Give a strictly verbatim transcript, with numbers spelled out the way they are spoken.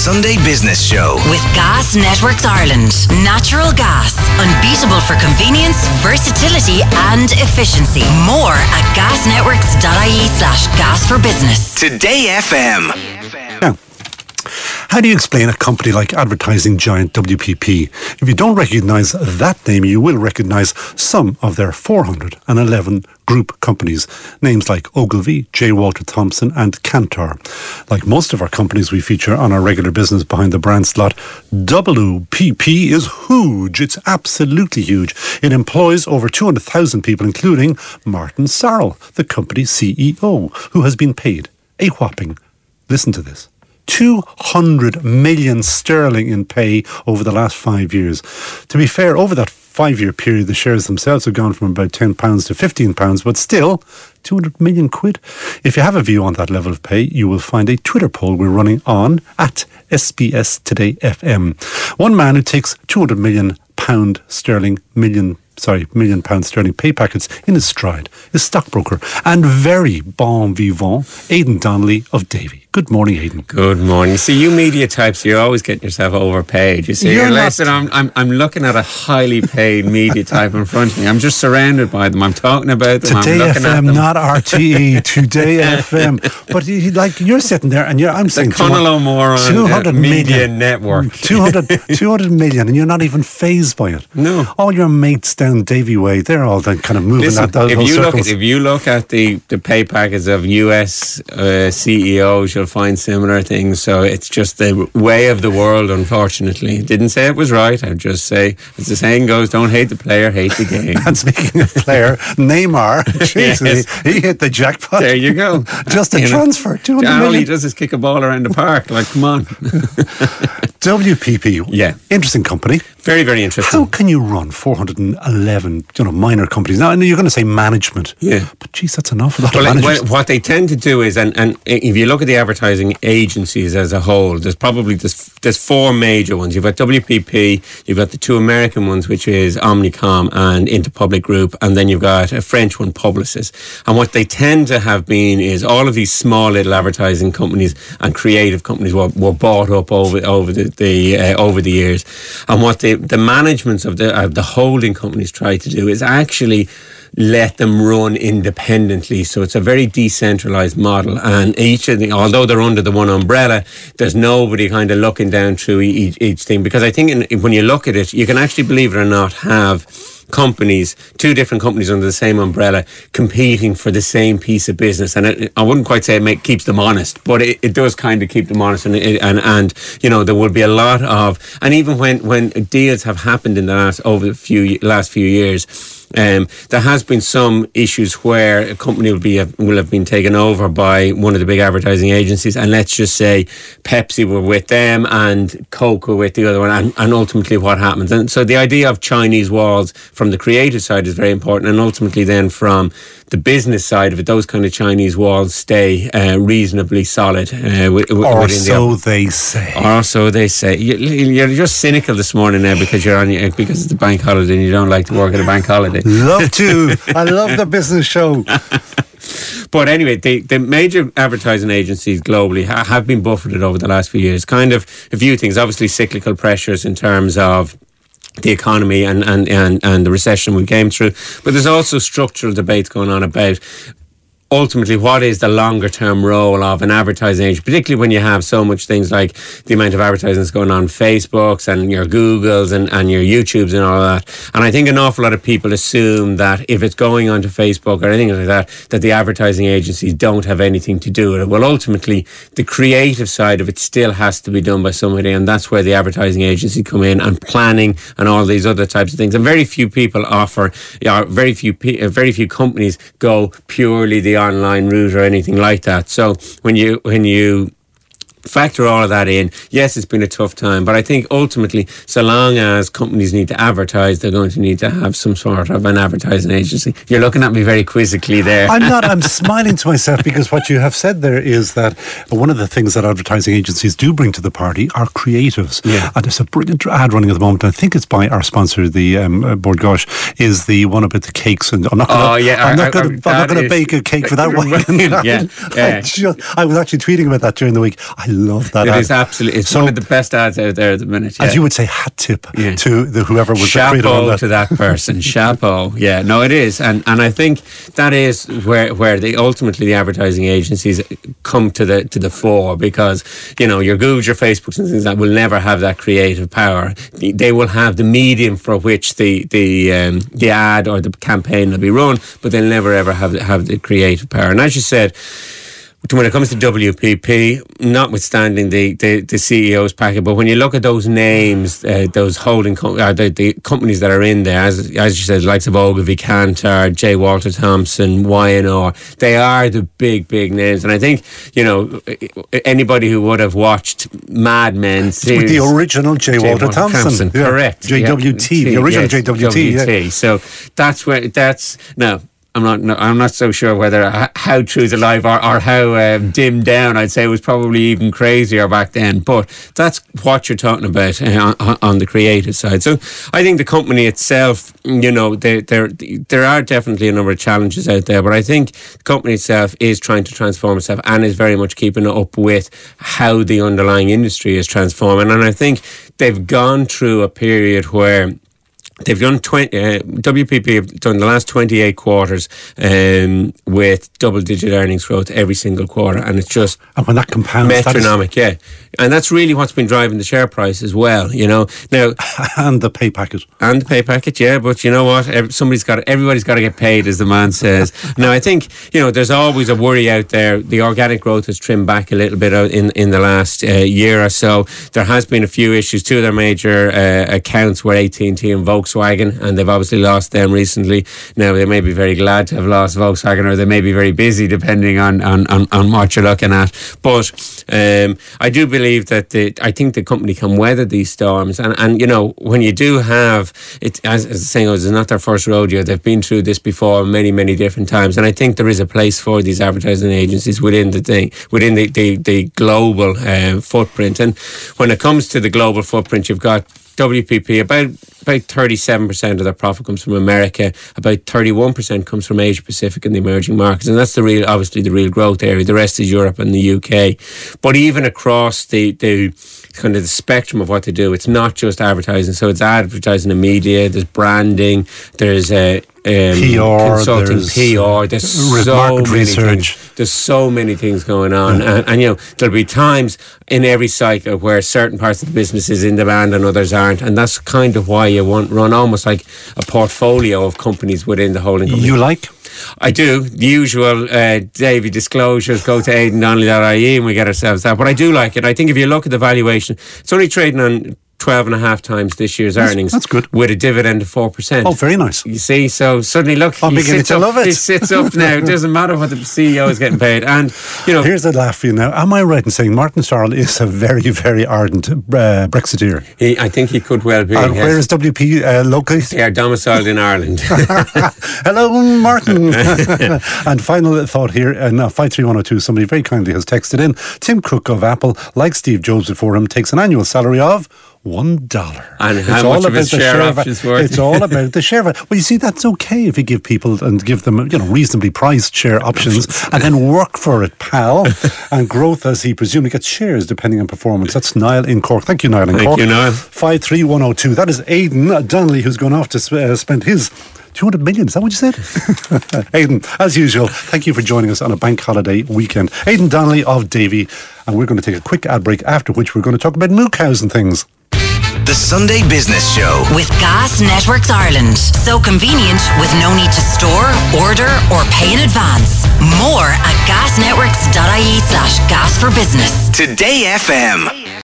Sunday Business Show. With Gas Networks Ireland. Natural gas. Unbeatable for convenience, versatility and efficiency. More at gasnetworks.ie slash gas for business. Today F M. Now, how do you explain a company like advertising giant W P P? If you don't recognise that name, you will recognise some of their four hundred eleven group companies. Names like Ogilvy, J. Walter Thompson and Kantar. Like most of our companies we feature on our regular business behind the brand slot, W P P is huge. It's absolutely huge. It employs over two hundred thousand people, including Martin Sarrell, the company's C E O, who has been paid a whopping, listen to this, two hundred million sterling in pay over the last five years. To be fair, over that five-year period, the shares themselves have gone from about ten pounds to fifteen pounds, but still, two hundred million quid. If you have a view on that level of pay, you will find a Twitter poll we're running on at S B S Today F M. One man who takes two hundred million pound sterling, million sorry, million pound sterling pay packets in his stride is stockbroker and very bon vivant, Aidan Donnelly of Davy. Good morning, Aidan. Good morning. See, you media types, you're always getting yourself overpaid. You see, You're you're not- listen, I'm, I'm, I'm looking at a highly paid media type in front of me. I'm just surrounded by them. I'm talking about them. Today I'm F looking at M, them. not R T E. Today F M. But you, like you're sitting there, and you're, I'm The saying Conall O'Moran two hundred Media million. Network. two hundred, two hundred million, and you're not even phased by it. No. All your mates down Davy Way, they're all then kind of moving Listen, that those if those you look circles. at if you look at the, the pay packets of U S uh, C E Os, you'll find similar things. So it's just the way of the world, unfortunately. Didn't say it was right. I'd just say, as the saying goes, don't hate the player, hate the game. And speaking of player, Neymar, Jesus, Yes. he, he hit the jackpot. There you go. Just a You know, transfer, two hundred All he million. does is kick a ball around the park. Like, come on. W P P, Yeah. interesting company. Very, very interesting. How can you run four hundred eleven, you know, minor companies? Now, I know you're going to say management. Yeah. But geez, that's an awful lot Well, of like, managers. well, what they tend to do is, and, and if you look at the advertising agencies as a whole, there's probably there's, there's four major ones. You've got W P P, you've got the two American ones, which is Omnicom and Interpublic Group, and then you've got a French one, Publicis. And what they tend to have been is all of these small little advertising companies and creative companies were, were bought up over over the, the uh, over the years. And what the the managements of the of the holding companies try to do is actually let them run independently. So it's a very decentralized model, and each of the, although they're under the one umbrella, there's nobody kind of looking down through each, each thing. Because I think in, when you look at it, you can actually, believe it or not, have companies, two different companies under the same umbrella, competing for the same piece of business. And it, I wouldn't quite say it make, keeps them honest, but it, it does kind of keep them honest. And, it, and and you know, there will be a lot of, and even when when deals have happened in the last over the few last few years, Um, there has been some issues where a company will be will have been taken over by one of the big advertising agencies, and let's just say Pepsi were with them and Coke were with the other one, and, and ultimately what happens. And so the idea of Chinese walls from the creative side is very important, and ultimately then from the business side of it, those kind of Chinese walls stay uh, reasonably solid. Uh, w- w- or within so the, they say. Or so they say. You, you're just cynical this morning now because you're on your, because it's the bank holiday and you don't like to work at a bank holiday. Love to. I love the business show. But anyway, the, the major advertising agencies globally ha- have been buffeted over the last few years. Kind of a few things. Obviously, cyclical pressures in terms of the economy and, and, and, and the recession we came through. But there's also structural debates going on about ultimately what is the longer term role of an advertising agency, particularly when you have so much things like the amount of advertising that's going on Facebooks and your Googles and, and your YouTubes and all that. And I think an awful lot of people assume that if it's going onto Facebook or anything like that, that the advertising agencies don't have anything to do with it. Well, ultimately, the creative side of it still has to be done by somebody, and that's where the advertising agency come in, and planning and all these other types of things. And very few people offer, yeah, very few, very few companies go purely the online route or anything like that. So when you when you factor all of that in, yes, it's been a tough time, but I think ultimately, so long as companies need to advertise, they're going to need to have some sort of an advertising agency. You're looking at me very quizzically there. I'm not, I'm smiling to myself because what you have said there is that one of the things that advertising agencies do bring to the party are creatives. Yeah. And there's a brilliant ad running at the moment. I think it's by our sponsor, the um, uh, Bord Gosh, is the one about the cakes. And I'm not going Oh, yeah, I'm I- not going I- to that bake is- a cake without wine. Yeah, I, yeah. just, I was actually tweeting about that during the week. I love that It ad. is absolutely, it's So- one of the best ads out there at the minute. Yeah. As you would say, hat tip Yeah. to the whoever was the creator on Chapeau that. to that person. Chapeau. Yeah, no, it is, and and I think that is where where the ultimately the advertising agencies come to the to the fore, because you know your Googles, your Facebooks, and things like that will never have that creative power. They will have the medium for which the the um, the ad or the campaign will be run, but they'll never ever have have the creative power. And as you said, when it comes to W P P, notwithstanding the, the, the C E O's packet, but when you look at those names, uh, those holding com- uh, the, the companies that are in there, as as you said, the likes of Ogilvy, Kantar, J. Walter Thompson, Y N R, they are the big, big names. And I think, you know, anybody who would have watched Mad Men series, With the original J. Walter Thompson. Yeah. Correct. J W T, Yeah. the original Yes, J W T. W T. Yeah. So that's where, that's, no. I'm not. No, I'm not so sure whether h- how true's alive or, or how um, dimmed down. I'd say it was probably even crazier back then. But that's what you're talking about uh, on, on the creative side. So I think the company itself, you know, there there there are definitely a number of challenges out there. But I think the company itself is trying to transform itself and is very much keeping up with how the underlying industry is transforming. And I think they've gone through a period where they've done twenty. Uh, W P P have done the last twenty-eight quarters um, with double-digit earnings growth every single quarter, and it's just And when that compounds, that is- metronomic. Yeah, and that's really what's been driving the share price as well. You know, now and the pay packet. and the pay packet, yeah. But you know what? Ev- Somebody's got. Everybody's got to get paid, as the man says. Now, I think you know there's always a worry out there. The organic growth has trimmed back a little bit out in in the last uh, year or so. There has been a few issues. Two of their major uh, accounts were A T and T and Volkswagen, and they've obviously lost them recently. Now, they may be very glad to have lost Volkswagen, or they may be very busy, depending on on, on, on what you're looking at. But um, I do believe that the, I think the company can weather these storms. And, and you know, when you do have it, as, as the saying goes, it's not their first rodeo. They've been through this before many, many different times. And I think there is a place for these advertising agencies within the thing, within the the, the global um, footprint. And when it comes to the global footprint, you've got W P P, about about thirty-seven percent of their profit comes from America, about thirty-one percent comes from Asia Pacific and the emerging markets, and that's the real, obviously the real growth area. The rest is Europe and the U K. But even across the, the kind of the spectrum of what they do, it's not just advertising. So it's advertising and media, there's branding, there's uh, um, P R, consulting, there's P R, there's re- so market many research. things. There's so many things going on, and, and you know there'll be times in every cycle where certain parts of the business is in demand and others aren't, and that's kind of why you want run almost like a portfolio of companies within the holding company. You like? I do. The usual uh, Davy disclosures, go to aidan donnelly dot I E and we get ourselves that. But I do like it. I think if you look at the valuation, it's only trading on twelve and a half times this year's That's- earnings. that's good. With a dividend of four percent. Oh, very nice. You see, so suddenly look, I'm he beginning sits to up, love it. He sits up now. It doesn't matter what the C E O is getting paid. And, you know, Here's a laugh for you now. Am I right in saying Martin Starrell is a very, very ardent uh, Brexiteer? he, I think he could well be. And yes. where is W P uh, located? They are domiciled in Ireland. Hello, Martin. And final thought here, and uh, five three one oh two, somebody very kindly has texted in. Tim Cook of Apple, like Steve Jobs before him, takes an annual salary of one dollar. And how much of his share options worth? It's all about the share. va- Well, you see, that's okay if you give people and give them, you know, reasonably priced share options, and then work for it, pal. And growth, as he presumably gets shares depending on performance. That's Niall in Cork. Thank you, Niall in Thank Cork. you, Niall. five three one oh two. That is Aidan Donnelly, who's gone off to sp- uh, spend his two hundred million. Is that what you said? Aidan, as usual, thank you for joining us on a bank holiday weekend. Aidan Donnelly of Davy. And we're going to take a quick ad break, after which we're going to talk about moo cows and things. The Sunday Business Show. With Gas Networks Ireland. So convenient with no need to store, order or pay in advance. More at gasnetworks dot I E slash gas for business. Today F M.